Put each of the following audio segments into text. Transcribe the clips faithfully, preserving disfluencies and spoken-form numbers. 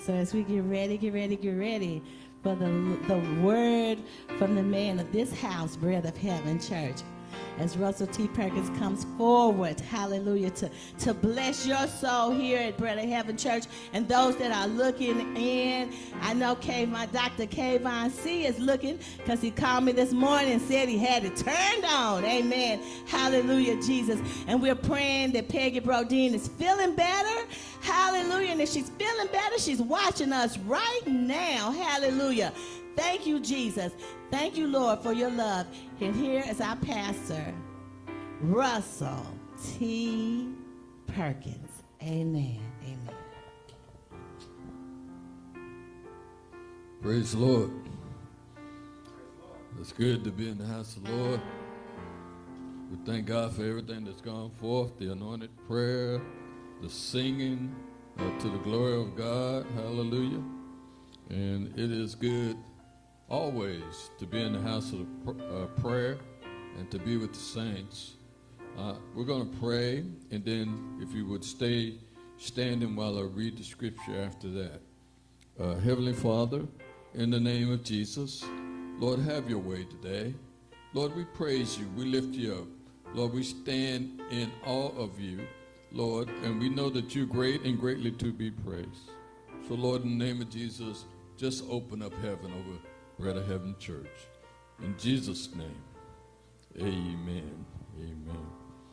So as we get ready, get ready, get ready for the, the word from the man of this house, Bread of Heaven Church. As Russell T. Perkins comes forward, hallelujah, to, to bless your soul here at Bread of Heaven Church and those that are looking in. I know K, my Doctor Kayvon C. is looking because he called me this morning and said he had it turned on. Amen. Hallelujah, Jesus. And we're praying that Peggy Brodeen is feeling better. Hallelujah. And if she's feeling better, she's watching us right now. Hallelujah. Thank you, Jesus. Thank you, Lord, for your love. And here is our pastor, Russell T. Perkins. Amen. Amen. Praise the Lord. It's good to be in the house of the Lord. We thank God for everything that's gone forth, the anointed prayer, the singing uh, to the glory of God. Hallelujah. And it is good always to be in the house of pr- uh, prayer and to be with the saints. Uh, we're going to pray, and then if you would stay standing while I read the scripture after that. Uh, Heavenly Father, in the name of Jesus, Lord, have your way today. Lord, we praise you. We lift you up. Lord, we stand in awe of you, Lord, and we know that you're great and greatly to be praised. So, Lord, in the name of Jesus, just open up heaven over Bread of Heaven Church. In Jesus' name, amen. Amen.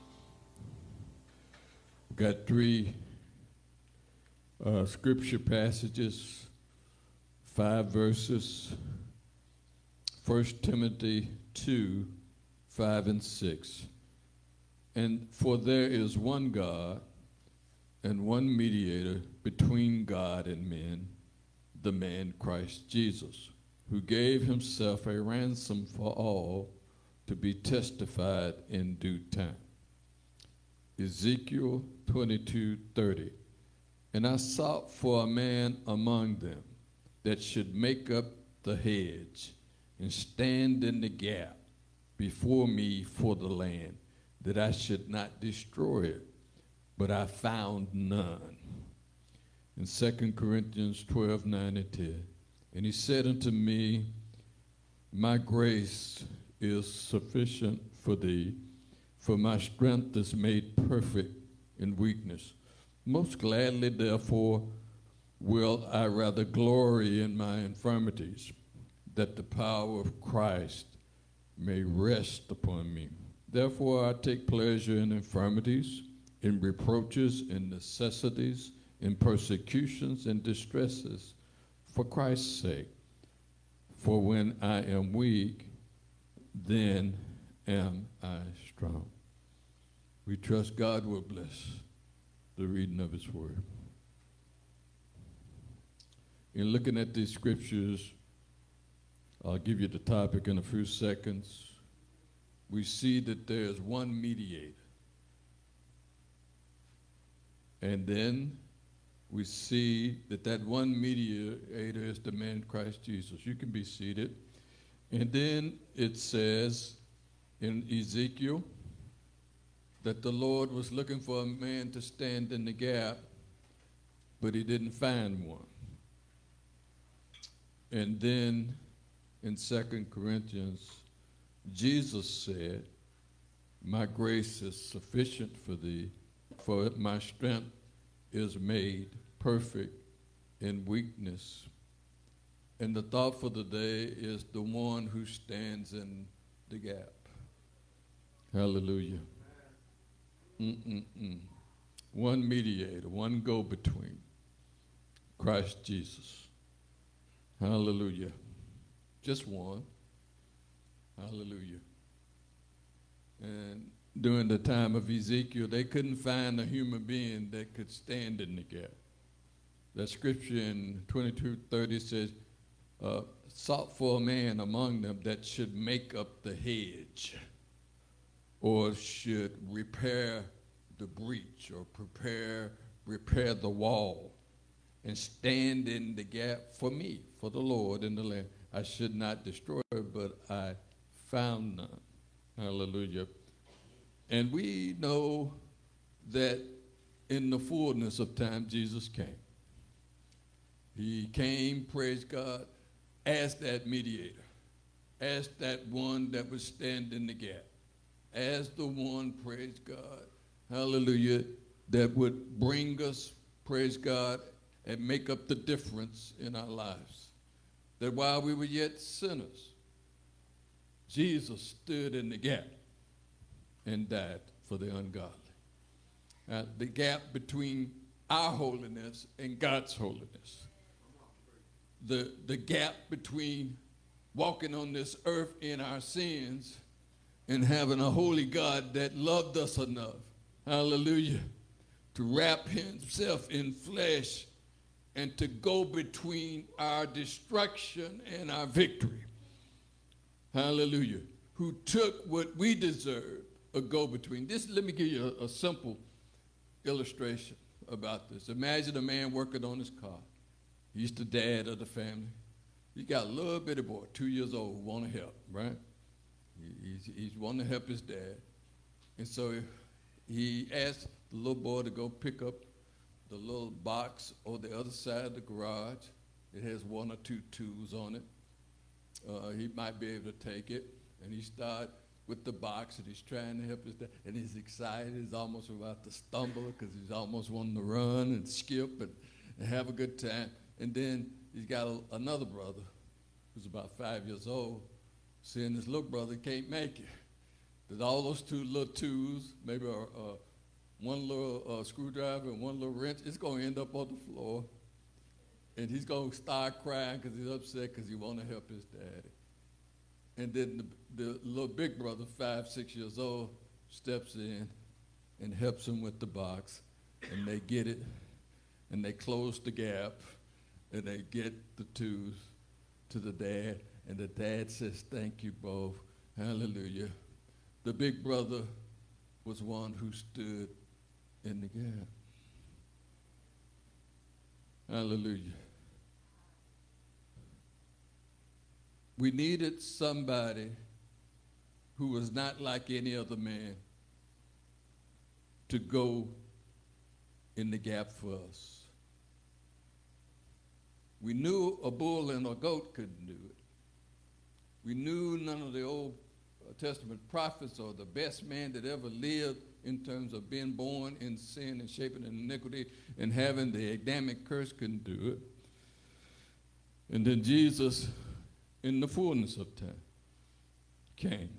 We've got three uh, scripture passages, five verses. First Timothy two, five and six. And for there is one God and one mediator between God and men, the man Christ Jesus, who gave himself a ransom for all to be testified in due time. Ezekiel twenty-two thirty. And I sought for a man among them that should make up the hedge and stand in the gap before me for the land, that I should not destroy it, but I found none. In Second Corinthians twelve, nine and ten. And he said unto me, my grace is sufficient for thee, for my strength is made perfect in weakness. Most gladly, therefore, will I rather glory in my infirmities, that the power of Christ may rest upon me. Therefore, I take pleasure in infirmities, in reproaches, in necessities, in persecutions and distresses, for Christ's sake. For when I am weak, then am I strong. We trust God will bless the reading of his word. In looking at these scriptures, I'll give you the topic in a few seconds. We see that there's one mediator. And then we see that that one mediator is the man Christ Jesus. You can be seated. And then it says in Ezekiel that the Lord was looking for a man to stand in the gap, but he didn't find one. And then in Second Corinthians, Jesus said, my grace is sufficient for thee, for my strength is made perfect in weakness. And the thought for the day is the one who stands in the gap. Hallelujah. Mm-mm-mm. One mediator, one go-between, Christ Jesus. Hallelujah. Just one. Hallelujah. And during the time of Ezekiel, they couldn't find a human being that could stand in the gap. That scripture in twenty-two thirty says, uh, sought for a man among them that should make up the hedge or should repair the breach or prepare, repair the wall and stand in the gap for me, for the Lord in the land. I should not destroy it, but I found none. Hallelujah. And we know that in the fullness of time, Jesus came. He came, praise God, as that mediator, as that one that would stand in the gap, as the one, praise God, hallelujah, that would bring us, praise God, and make up the difference in our lives. That while we were yet sinners, Jesus stood in the gap and died for the ungodly. Uh, the gap between our holiness and God's holiness. The, the gap between walking on this earth in our sins and having a holy God that loved us enough, hallelujah, to wrap himself in flesh and to go between our destruction and our victory. Hallelujah. Who took what we deserved, a go-between. This, let me give you a, a simple illustration about this. Imagine a man working on his car. He's the dad of the family. He got a little bitty boy, two years old, who want to help, right? He, he's, he's wanting to help his dad. And so he asked the little boy to go pick up the little box on the other side of the garage. It has one or two tools on it. Uh, he might be able to take it. And he started with the box, and he's trying to help his dad. And he's excited. He's almost about to stumble because he's almost wanting to run and skip and, and have a good time. And then he's got a, another brother who's about five years old, seeing his little brother can't make it. There's all those two little tools, maybe a, a, one little uh, screwdriver and one little wrench. It's going to end up on the floor. And he's going to start crying because he's upset because he wants to help his daddy. And then the, the little big brother, five, six years old, steps in and helps him with the box. And they get it, and they close the gap, and they get the tools to the dad. And the dad says, thank you both. Hallelujah. The big brother was one who stood in the gap. Hallelujah. We needed somebody who was not like any other man to go in the gap for us. We knew a bull and a goat couldn't do it. We knew none of the Old Testament prophets or the best man that ever lived in terms of being born in sin and shaping in iniquity and having the Adamic curse couldn't do it. And then Jesus, in the fullness of time, came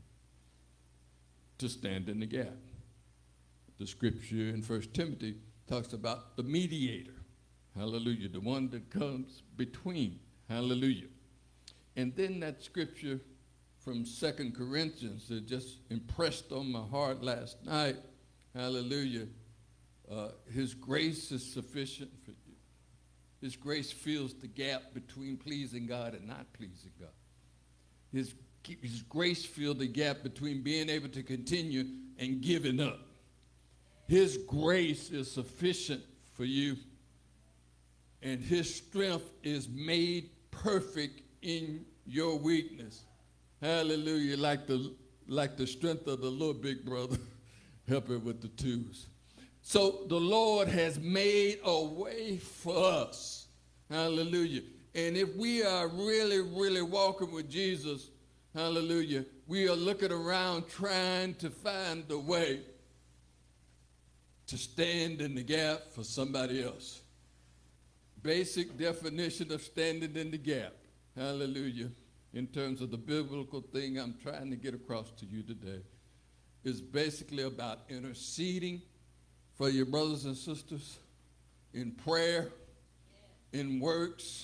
to stand in the gap. The scripture in First Timothy talks about the mediator, hallelujah, the one that comes between, hallelujah. And then that scripture from Second Corinthians that just impressed on my heart last night, hallelujah, uh, his grace is sufficient for you. His grace fills the gap between pleasing God and not pleasing God. His, his grace fills the gap between being able to continue and giving up. His grace is sufficient for you, and his strength is made perfect in your weakness. Hallelujah, like the, like the strength of the little big brother helping with the tools. So the Lord has made a way for us. Hallelujah. And if we are really, really walking with Jesus, hallelujah, we are looking around trying to find a way to stand in the gap for somebody else. Basic definition of standing in the gap. Hallelujah. In terms of the biblical thing I'm trying to get across to you today, is basically about interceding for your brothers and sisters in prayer, in works,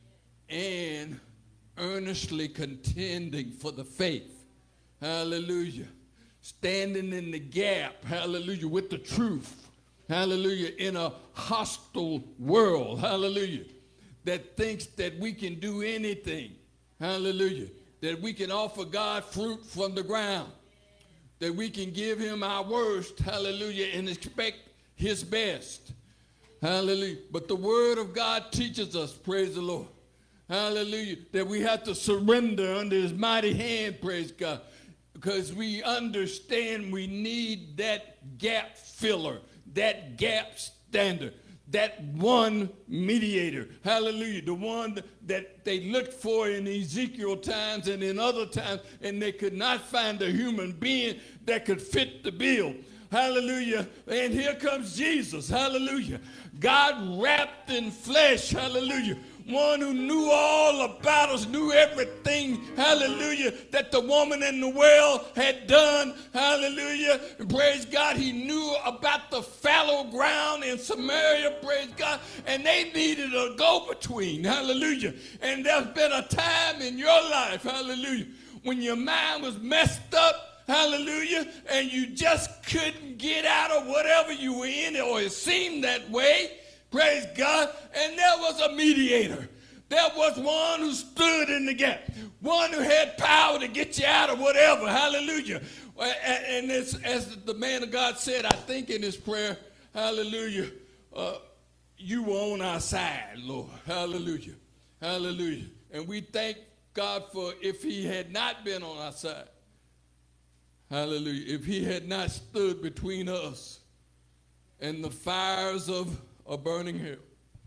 and earnestly contending for the faith. Hallelujah. Standing in the gap, hallelujah, with the truth. Hallelujah. In a hostile world, hallelujah, that thinks that we can do anything. Hallelujah. That we can offer God fruit from the ground. That we can give him our worst, hallelujah, and expect his best. Hallelujah. But the word of God teaches us, praise the Lord, hallelujah, that we have to surrender under his mighty hand, praise God, because we understand we need that gap filler, that gap stander, that one mediator, hallelujah, the one that they looked for in Ezekiel times and in other times, and they could not find a human being that could fit the bill. Hallelujah. And here comes Jesus. Hallelujah. God wrapped in flesh. Hallelujah. One who knew all about us, knew everything, hallelujah, that the woman in the well had done, hallelujah, and praise God. He knew about the fallow ground in Samaria, praise God, and they needed a go-between, hallelujah. And there's been a time in your life, hallelujah, when your mind was messed up, hallelujah, and you just couldn't get out of whatever you were in, or it seemed that way. Praise God. And there was a mediator. There was one who stood in the gap. One who had power to get you out of whatever. Hallelujah. And it's, as the man of God said, I think in his prayer, hallelujah, uh, you were on our side, Lord. Hallelujah. Hallelujah. And we thank God for if he had not been on our side. Hallelujah. If he had not stood between us and the fires of a burning hell,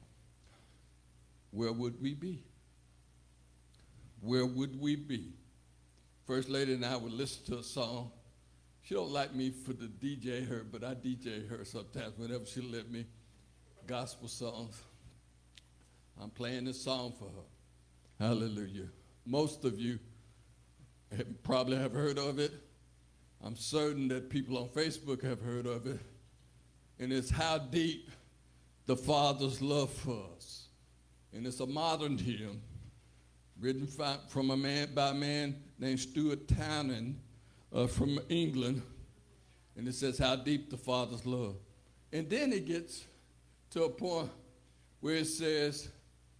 where would we be? Where would we be? First Lady and I would listen to a song. She don't like me for the D J her, but I D J her sometimes whenever she let me. Gospel songs. I'm playing this song for her. Hallelujah. Most of you have, probably have heard of it. I'm certain that people on Facebook have heard of it. And it's How Deep the Father's Love for Us. And it's a modern hymn written from a man by a man named Stuart Townend uh, from England. And it says, how deep the Father's love. And then it gets to a point where it says,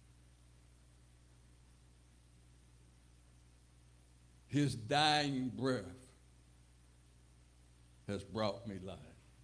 his dying breath has brought me life.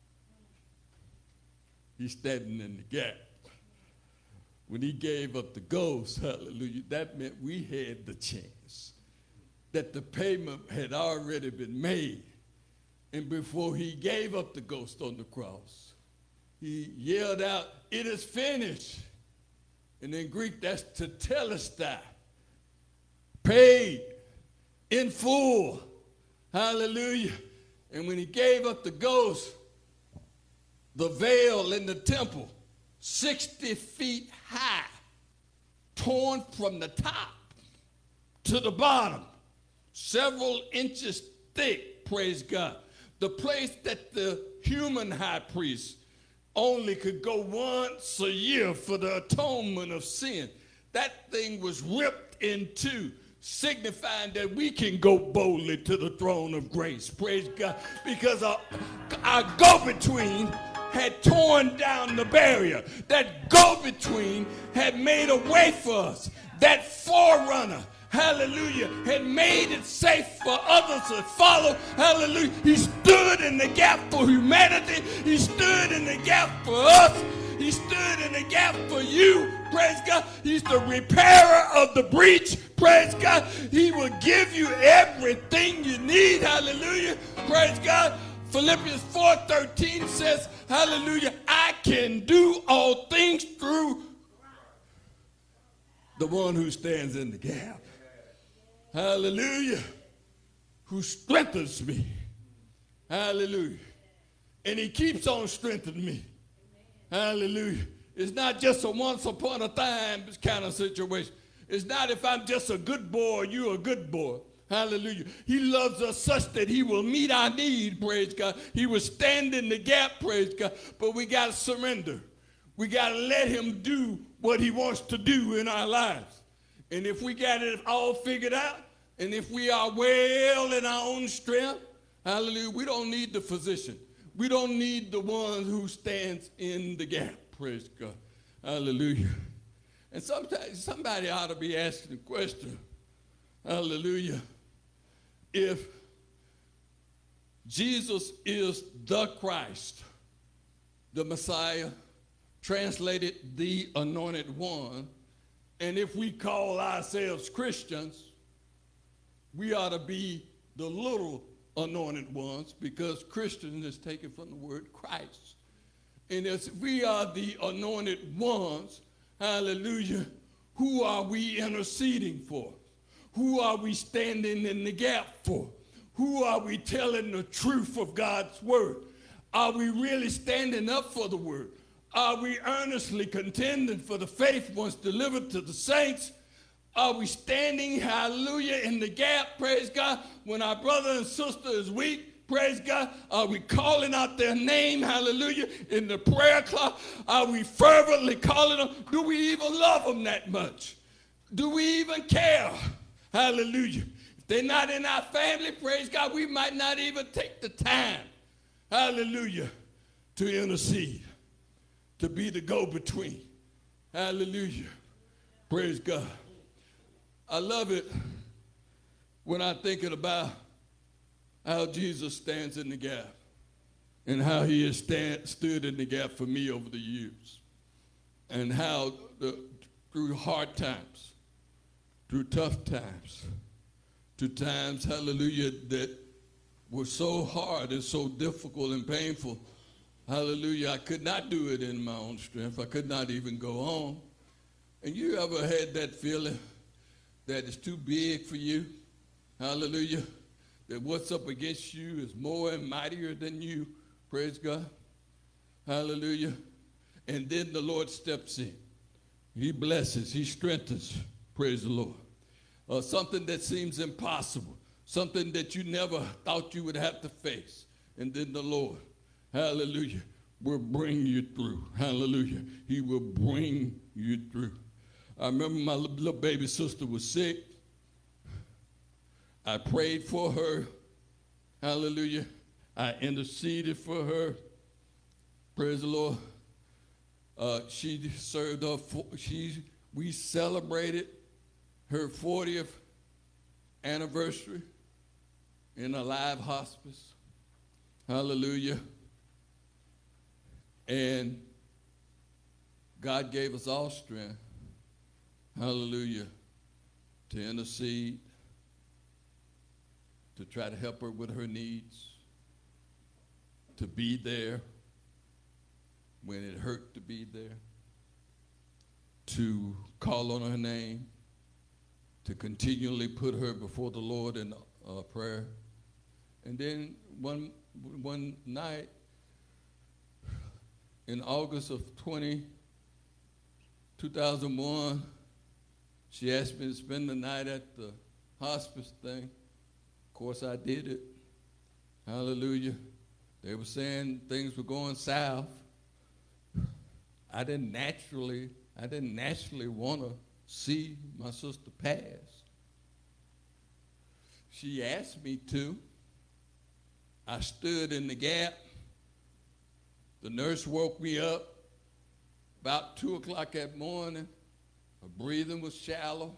He's standing in the gap. When he gave up the ghost, hallelujah, that meant we had the chance, that the payment had already been made. And before he gave up the ghost on the cross, he yelled out, it is finished. And in Greek, that's tetelestai, paid in full. Hallelujah. And when he gave up the ghost, the veil in the temple, sixty feet high, torn from the top to the bottom, several inches thick, praise God. The place that the human high priest only could go once a year for the atonement of sin. That thing was ripped in two, signifying that we can go boldly to the throne of grace, praise God, because our, our go-between had torn down the barrier. That go-between had made a way for us. That forerunner, hallelujah, had made it safe for others to follow. Hallelujah. He stood in the gap for humanity. He stood in the gap for us. He stood in the gap for you. Praise God. He's the repairer of the breach. Praise God. He will give you everything you need. Hallelujah. Praise God. Philippians four thirteen says, hallelujah, I can do all things through the one who stands in the gap. Hallelujah. Who strengthens me. Hallelujah. And he keeps on strengthening me. Hallelujah. It's not just a once upon a time kind of situation. It's not if I'm just a good boy, you're a good boy. Hallelujah. He loves us such that he will meet our need, praise God. He will stand in the gap, praise God. But we got to surrender. We got to let him do what he wants to do in our lives. And if we got it all figured out, and if we are well in our own strength, hallelujah, we don't need the physician. We don't need the one who stands in the gap, praise God. Hallelujah. And sometimes somebody ought to be asking the question, hallelujah, if Jesus is the Christ, the Messiah, translated the anointed one, and if we call ourselves Christians, we ought to be the little anointed ones, because Christian is taken from the word Christ. And as we are the anointed ones, hallelujah, who are we interceding for? Who are we standing in the gap for? Who are we telling the truth of God's word? Are we really standing up for the word? Are we earnestly contending for the faith once delivered to the saints? Are we standing, hallelujah, in the gap, praise God, when our brother and sister is weak, praise God? Are we calling out their name, hallelujah, in the prayer closet? Are we fervently calling them? Do we even love them that much? Do we even care? Hallelujah. If they're not in our family, praise God, we might not even take the time, hallelujah, to intercede, to be the go-between. Hallelujah. Praise God. I love it when I'm thinking about how Jesus stands in the gap and how he has stand, stood in the gap for me over the years, and how the, through hard times, through tough times, to times, hallelujah, that were so hard and so difficult and painful, hallelujah, I could not do it in my own strength. I could not even go on. And you ever had that feeling that it's too big for you? Hallelujah. That what's up against you is more and mightier than you. Praise God. Hallelujah. And then the Lord steps in. He blesses. He strengthens. Praise the Lord. Uh, something that seems impossible. Something that you never thought you would have to face. And then the Lord, hallelujah, will bring you through. Hallelujah. He will bring you through. I remember my little baby sister was sick. I prayed for her. Hallelujah. I interceded for her. Praise the Lord. Uh, she served her. She we celebrated her fortieth anniversary in a live hospice. Hallelujah. And God gave us all strength. Hallelujah. To intercede, to try to help her with her needs, to be there when it hurt to be there, to call on her name, to continually put her before the Lord in uh, prayer. And then one one night in August of twenty, two thousand one, she asked me to spend the night at the hospice thing. Of course, I did it. Hallelujah. They were saying things were going south. I didn't naturally, I didn't naturally want to see my sister pass. She asked me to. I stood in the gap. The nurse woke me up about two o'clock that morning. Her breathing was shallow.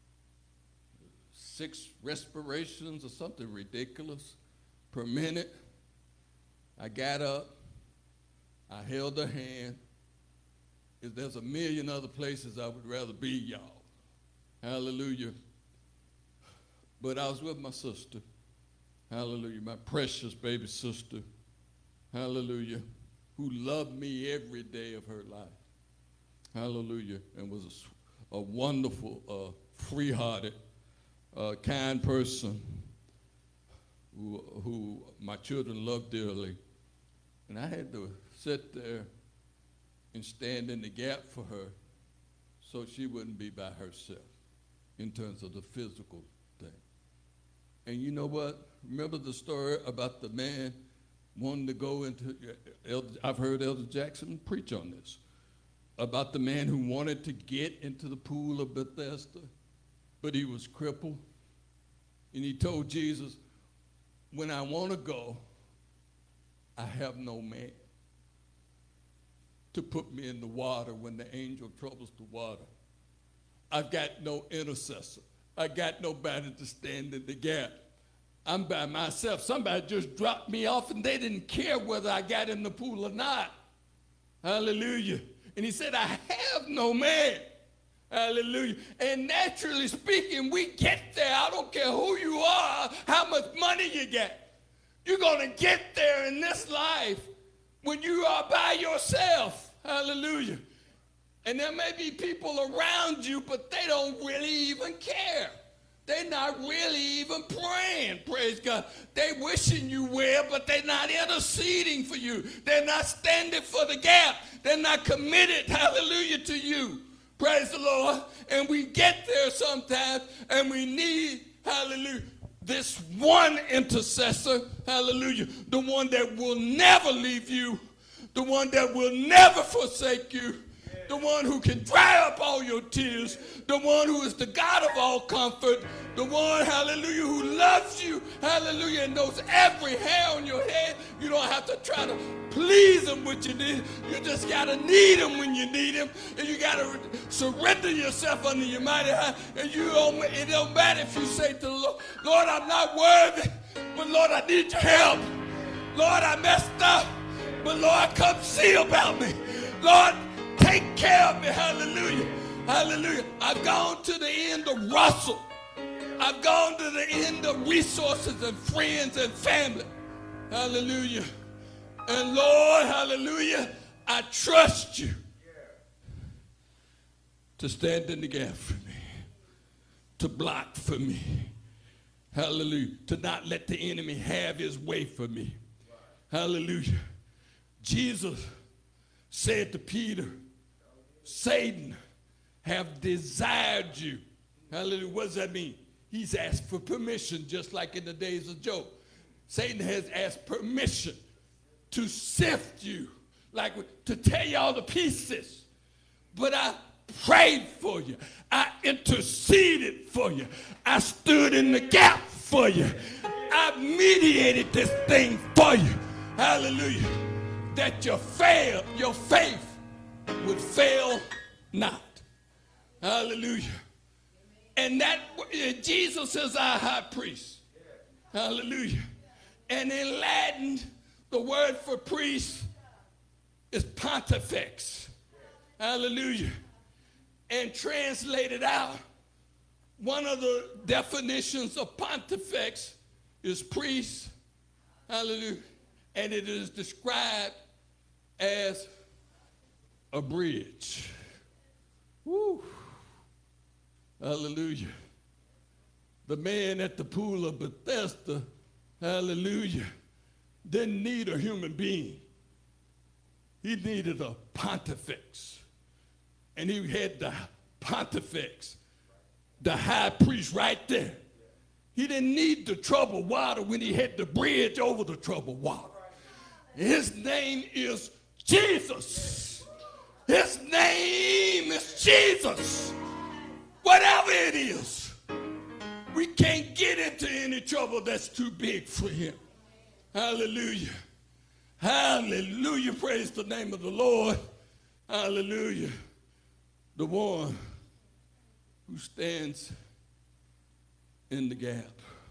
Six respirations or something ridiculous per minute. I got up. I held her hand. If there's a million other places I would rather be, y'all. Hallelujah. But I was with my sister. Hallelujah. My precious baby sister. Hallelujah. Who loved me every day of her life. Hallelujah. And was a, a wonderful, uh, free-hearted, uh, kind person who, who my children loved dearly. And I had to sit there and stand in the gap for her so she wouldn't be by herself in terms of the physical thing. And you know what? Remember the story about the man wanting to go into, I've heard Elder Jackson preach on this, about the man who wanted to get into the pool of Bethesda, but he was crippled. And he told Jesus, when I want to go, I have no man to put me in the water when the angel troubles the water. I've got no intercessor. I got nobody to stand in the gap. I'm by myself. Somebody just dropped me off and they didn't care whether I got in the pool or not. Hallelujah. And he said, I have no man. Hallelujah. And naturally speaking, we get there. I don't care who you are, how much money you get. You're going to get there in this life when you are by yourself. Hallelujah. And there may be people around you, but they don't really even care. They're not really even praying, praise God. They're wishing you well, but they're not interceding for you. They're not standing for the gap. They're not committed, hallelujah, to you. Praise the Lord. And we get there sometimes, and we need, hallelujah, this one intercessor, hallelujah, the one that will never leave you, the one that will never forsake you, the one who can dry up all your tears, the one who is the God of all comfort, the one, hallelujah, who loves you, hallelujah, and knows every hair on your head. You don't have to try to please him with your need. You just got to need him when you need him, and you got to surrender yourself under your mighty hand. And you don't, it don't matter if you say to the Lord, Lord, I'm not worthy, but Lord, I need your help. Lord, I messed up, but Lord, come see about me. Lord, take care of me, hallelujah, hallelujah. I've gone to the end of Russell. I've gone to the end of resources and friends and family, hallelujah. And Lord, hallelujah, I trust you to stand in the gap for me, to block for me, hallelujah, to not let the enemy have his way for me, hallelujah. Jesus said to Peter, Satan have desired you. Hallelujah. What does that mean? He's asked for permission, just like in the days of Job. Satan has asked permission to sift you, like to tear you all to pieces. But I prayed for you. I interceded for you. I stood in the gap for you. I mediated this thing for you. Hallelujah. That your fail, your faith would fail not. Hallelujah. And that Jesus is our high priest. Hallelujah. And in Latin, the word for priest is pontifex. Hallelujah. And translated out, one of the definitions of pontifex is priest. Hallelujah. And it is described as a bridge. Woo. Hallelujah. The man at the pool of Bethesda, hallelujah, didn't need a human being. He needed a pontifex. And he had the pontifex, the high priest right there. He didn't need the troubled water when he had the bridge over the troubled water. His name is Jesus. His name is Jesus. Whatever it is, we can't get into any trouble that's too big for him. Hallelujah. Hallelujah. Praise the name of the Lord. Hallelujah. The one who stands in the gap.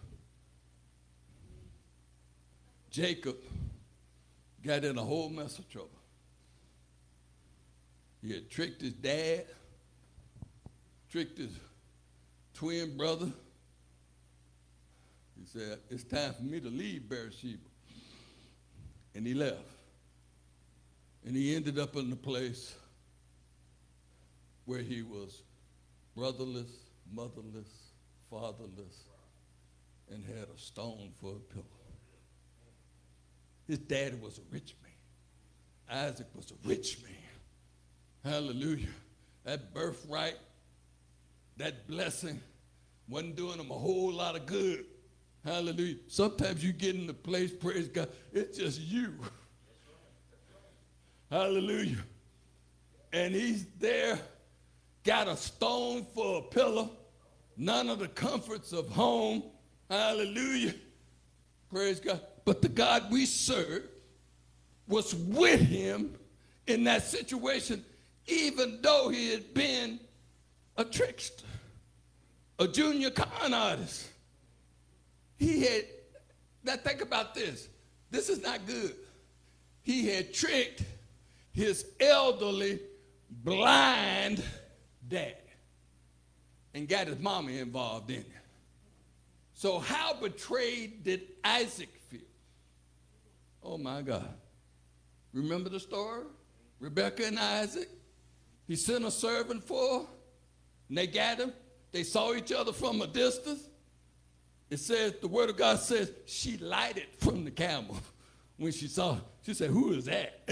Jacob got in a whole mess of trouble. He had tricked his dad, tricked his twin brother. He said, it's time for me to leave Beersheba. And he left. And he ended up in a place where he was brotherless, motherless, fatherless, and had a stone for a pillow. His daddy was a rich man. Isaac was a rich man. Hallelujah. That birthright, that blessing wasn't doing him a whole lot of good. Hallelujah. Sometimes you get in the place, praise God, it's just you. Hallelujah. And he's there, got a stone for a pillow, none of the comforts of home. Hallelujah. Praise God. But the God we serve was with him in that situation, even though he had been a trickster, a junior con artist. He had, now think about this. This is not good. He had tricked his elderly, blind dad and got his mama involved in it. So how betrayed did Isaac feel? Oh, my God. Remember the story? Rebekah and Isaac. He sent a servant for her, and they got him. They saw each other from a distance. It says, the word of God says, she lighted from the camel when she saw him. She said, who is that?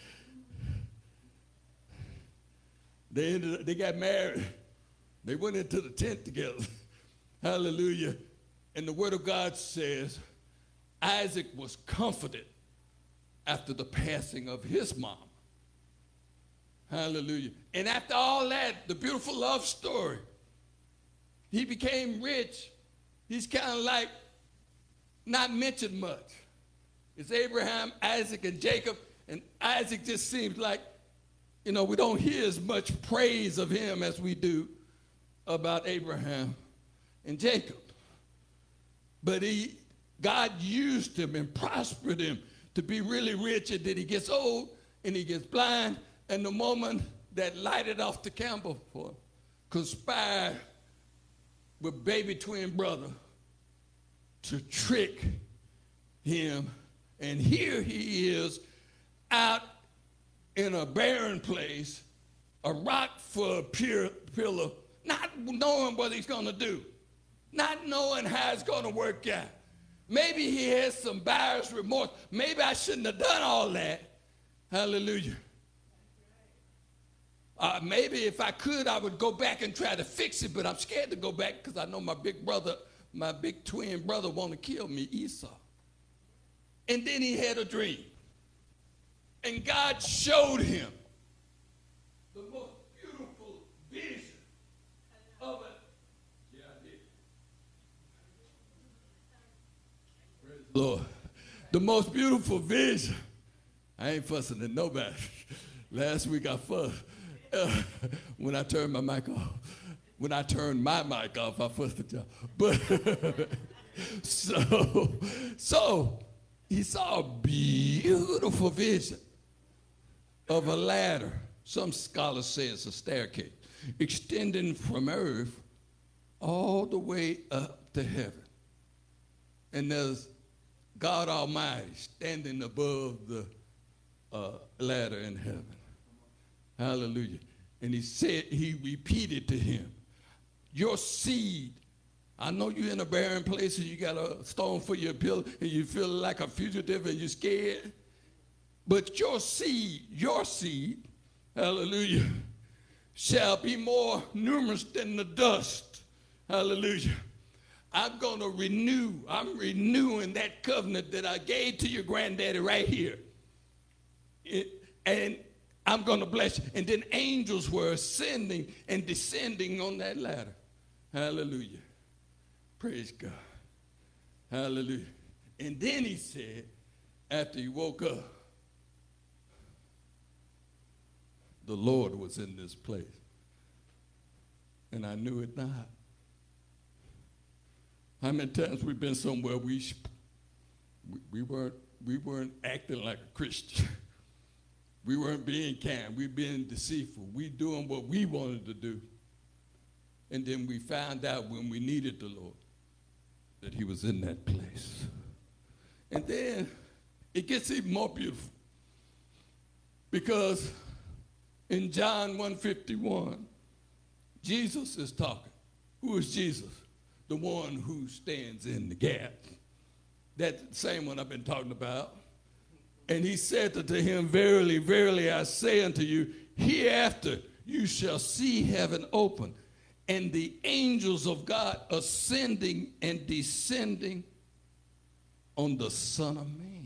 They ended up, they got married. They went into the tent together. Hallelujah. And the word of God says, Isaac was comforted after the passing of his mom. Hallelujah. And after all that, the beautiful love story, he became rich. He's kind of like not mentioned much. It's Abraham, Isaac, and Jacob. And Isaac just seems like, you know, we don't hear as much praise of him as we do about Abraham and Jacob. But he, God used him and prospered him to be really rich, and then he gets old and he gets blind, and the woman that lighted off the camel for him conspired with baby twin brother to trick him, and here he is out in a barren place, a rock for a pure pillar, not knowing what he's going to do, not knowing how it's going to work out. Maybe he has some buyer's remorse. Maybe I shouldn't have done all that. Hallelujah. Uh, maybe if I could, I would go back and try to fix it, but I'm scared to go back because I know my big brother, my big twin brother want to kill me, Esau. And then he had a dream. And God showed him the most beautiful vision of it. Yeah, I did. Praise the Lord. The most beautiful vision. I ain't fussing at nobody. Last week I fussed. Uh, when I turned my mic off. When I turned my mic off, I fussed at y'all. But so, so he saw a beautiful vision of a ladder. Some scholars say it's a staircase extending from earth all the way up to heaven. And there's God Almighty standing above the uh, ladder in heaven. Hallelujah. And he said, he repeated to him, your seed, I know you're in a barren place and you got a stone for your pillow and you feel like a fugitive and you're scared. But your seed, your seed, hallelujah, shall be more numerous than the dust. Hallelujah. I'm going to renew, I'm renewing that covenant that I gave to your granddaddy right here. It, and I'm going to bless you. And then angels were ascending and descending on that ladder. Hallelujah. Praise God. Hallelujah. And then he said, after he woke up, the Lord was in this place. And I knew it not. How many times we've been somewhere we, we, we, weren't, we weren't acting like a Christian. We weren't being kind. We being deceitful. We doing what we wanted to do. And then we found out when we needed the Lord that he was in that place. And then it gets even more beautiful. Because in John one fifty-one, Jesus is talking. Who is Jesus? The one who stands in the gap. That same one I've been talking about. And he said unto him, verily, verily, I say unto you, hereafter you shall see heaven open, and the angels of God ascending and descending on the Son of Man.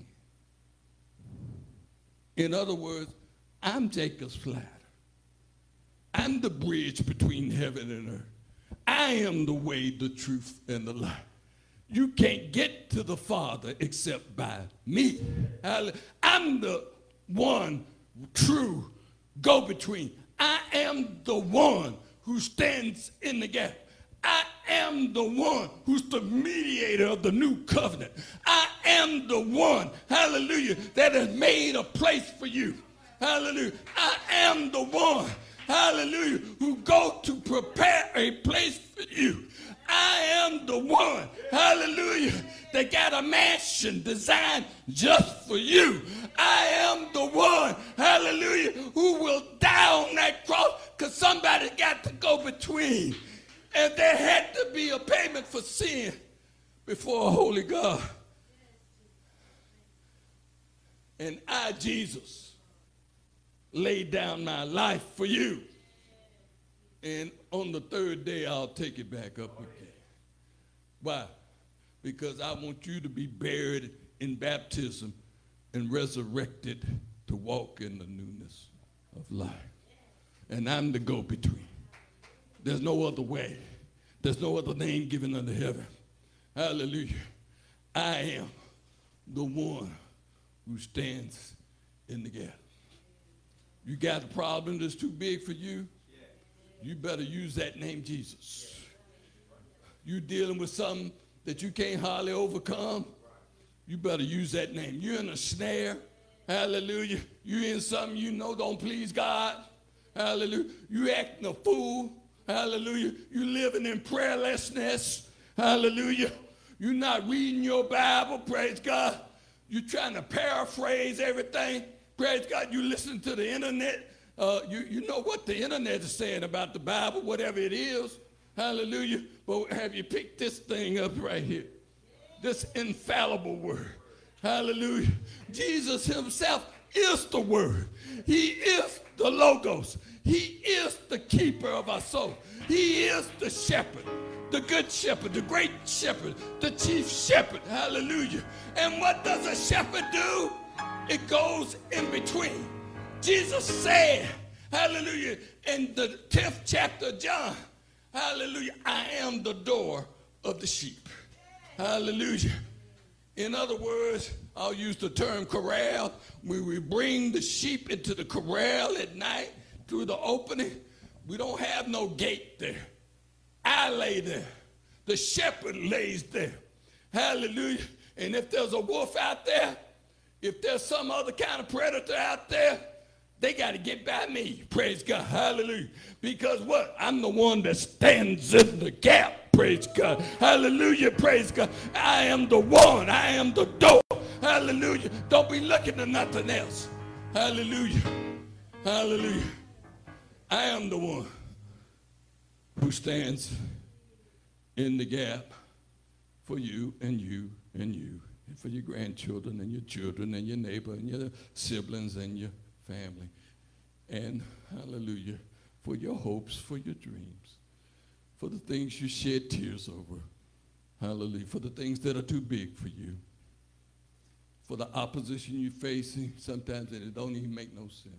In other words, I'm Jacob's ladder. I'm the bridge between heaven and earth. I am the way, the truth, and the life. You can't get to the Father except by me. I'm the one true go-between. I am the one who stands in the gap. I am the one who's the mediator of the new covenant. I am the one, hallelujah, that has made a place for you. Hallelujah. I am the one, hallelujah, who go to prepare a place for you. I am the one, hallelujah, They got a mansion designed just for you. I am the one, hallelujah, who will die on that cross because somebody got to go between. And there had to be a payment for sin before a holy God. And I, Jesus, laid down my life for you. And on the third day, I'll take it back up again. Why? Because I want you to be buried in baptism and resurrected to walk in the newness of life. And I'm the go-between. There's no other way. There's no other name given under heaven. Hallelujah. I am the one who stands in the gap. You got a problem that's too big for you? You better use that name, Jesus. You dealing with something that you can't hardly overcome? You better use that name. You're in a snare. Hallelujah. You in something you know don't please God. Hallelujah. You acting a fool. Hallelujah. You living in prayerlessness. Hallelujah. You're not reading your Bible. Praise God. You're trying to paraphrase everything. Praise God. You listen to the internet. Uh, you, you know what the internet is saying about the Bible, whatever it is. Hallelujah. But have you picked this thing up right here? This infallible word. Hallelujah. Jesus himself is the word. He is the Logos. He is the keeper of our soul. He is the shepherd, the good shepherd, the great shepherd, the chief shepherd. Hallelujah. And what does a shepherd do? It goes in between. Jesus said, hallelujah, in the tenth chapter of John, hallelujah, I am the door of the sheep. Hallelujah. In other words, I'll use the term corral. When we bring the sheep into the corral at night through the opening, we don't have no gate there. I lay there. The shepherd lays there. Hallelujah. And if there's a wolf out there, if there's some other kind of predator out there, they got to get by me. Praise God. Hallelujah. Because what? I'm the one that stands in the gap. Praise God. Hallelujah. Praise God. I am the one. I am the door. Hallelujah. Don't be looking at nothing else. Hallelujah. Hallelujah. I am the one who stands in the gap for you and you and you and for your grandchildren and your children and your neighbor and your siblings and your family. And hallelujah, for your hopes, for your dreams, for the things you shed tears over. Hallelujah. For the things that are too big for you. For the opposition you're facing sometimes, and it don't even make no sense.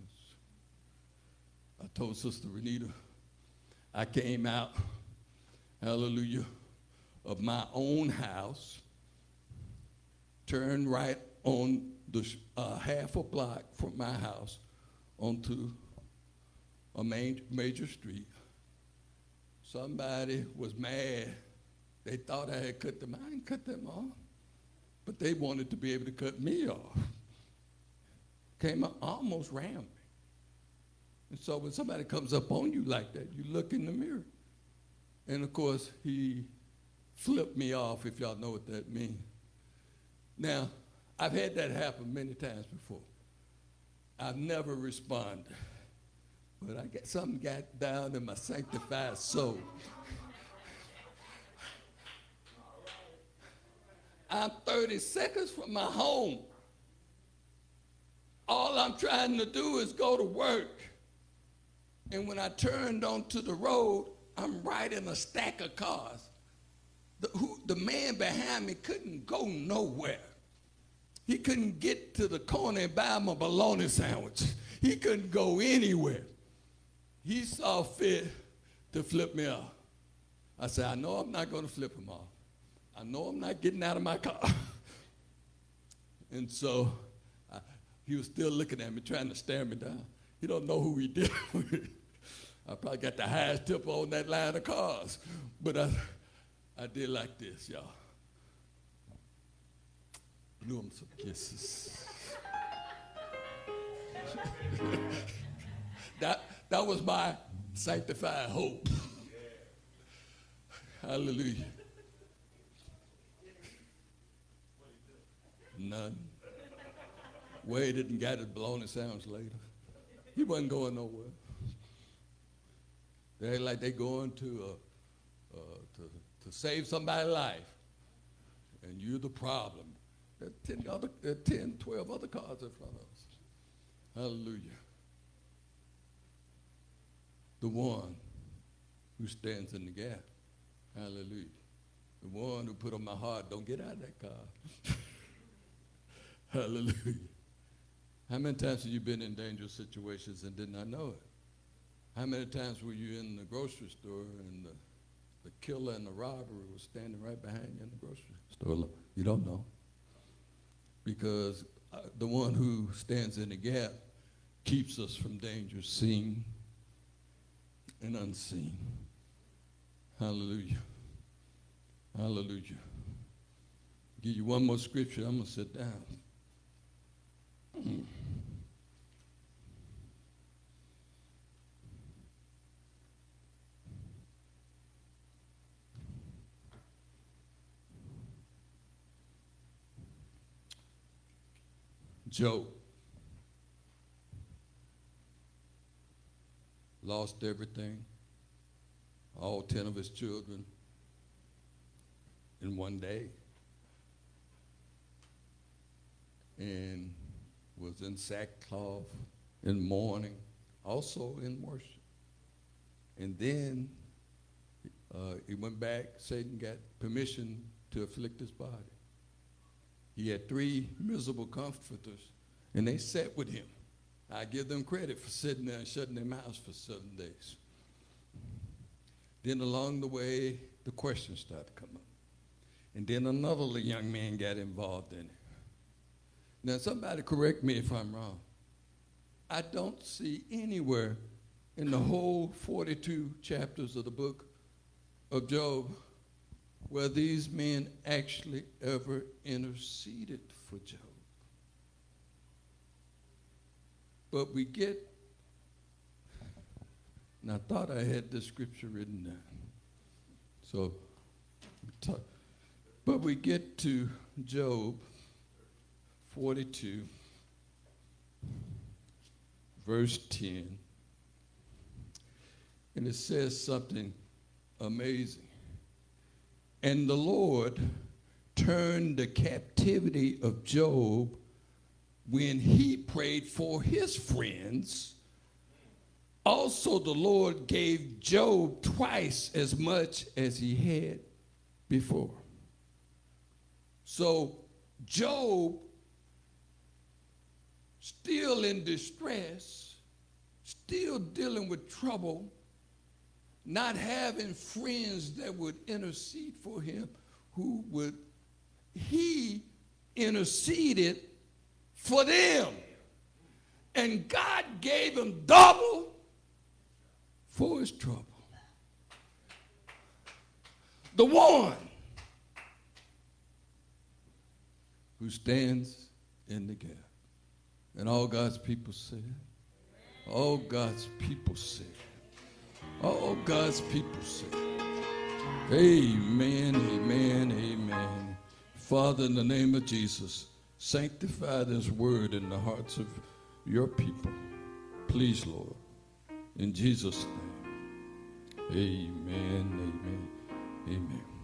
I told Sister Renita, I came out, hallelujah, of my own house, turned right on the uh, half a block from my house onto a main, major street. Somebody was mad. They thought I had cut them. I didn't cut them off. But they wanted to be able to cut me off. Came up, almost ran me. And so when somebody comes up on you like that, you look in the mirror. And of course, he flipped me off, if y'all know what that means. Now, I've had that happen many times before. I've never responded. But I got something got down in my sanctified soul. I'm thirty seconds from my home. All I'm trying to do is go to work. And when I turned onto the road, I'm right in a stack of cars. The, who, the man behind me couldn't go nowhere. He couldn't get to the corner and buy him a bologna sandwich. He couldn't go anywhere. He saw fit to flip me off. I said, I know I'm not going to flip him off. I know I'm not getting out of my car. And so I, he was still looking at me, trying to stare me down. He don't know who he did with. I probably got the highest tip on that line of cars. But I, I did like this, y'all. Blew him some kisses. that, that was my sanctified hope. Hallelujah. done. Waited and got his baloney sandwich later. He wasn't going nowhere. They act like they going to, uh, uh, to to save somebody's life, and you're the problem. There are ten, other, there are ten, twelve other cars in front of us. Hallelujah. The one who stands in the gap. Hallelujah. The one who put on my heart, don't get out of that car. Hallelujah. How many times have you been in dangerous situations and did not know it? How many times were you in the grocery store and the, the killer and the robber was standing right behind you in the grocery store? You don't know. Because uh, the one who stands in the gap keeps us from danger seen and unseen. Hallelujah. Hallelujah. Give you one more scripture. I'm going to sit down. Mm. Job lost everything, all ten of his children in one day, and was in sackcloth, in mourning, also in worship. And then uh, he went back, Satan got permission to afflict his body. He had three miserable comforters, and they sat with him. I give them credit for sitting there and shutting their mouths for seven days. Then along the way, the questions started to come up. And then another young man got involved in it. Now, somebody correct me if I'm wrong. I don't see anywhere in the whole forty-two chapters of the book of Job where these men actually ever interceded for Job. But we get, and I thought I had this scripture written down. So, but we get to Job forty-two, verse ten, and it says something amazing. And the Lord turned the captivity of Job when he prayed for his friends. Also, the Lord gave Job twice as much as he had before. So, Job, still in distress, still dealing with trouble, not having friends that would intercede for him, who would, he interceded for them. And God gave him double for his trouble. The one who stands in the gap. And all God's people said, all God's people said, all God's people said, amen, amen, amen. Father, in the name of Jesus, sanctify this word in the hearts of your people. Please, Lord, in Jesus' name, amen, amen, amen.